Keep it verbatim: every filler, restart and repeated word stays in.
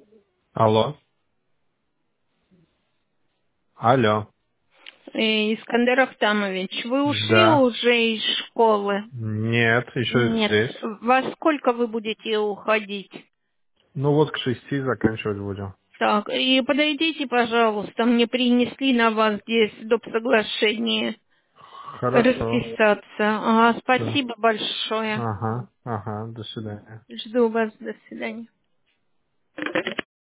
Алло. Алло. Э, Искандер Ахтамович, вы ушли Да. уже из школы? Нет, еще Нет. здесь. Во сколько вы будете уходить? Ну вот к шести заканчивать будем. Так, и подойдите, пожалуйста, мне принесли на вас здесь доп. Соглашение Хорошо. расписаться. Ага, Да. спасибо большое. Ага, ага, до свидания. Жду вас. До свидания.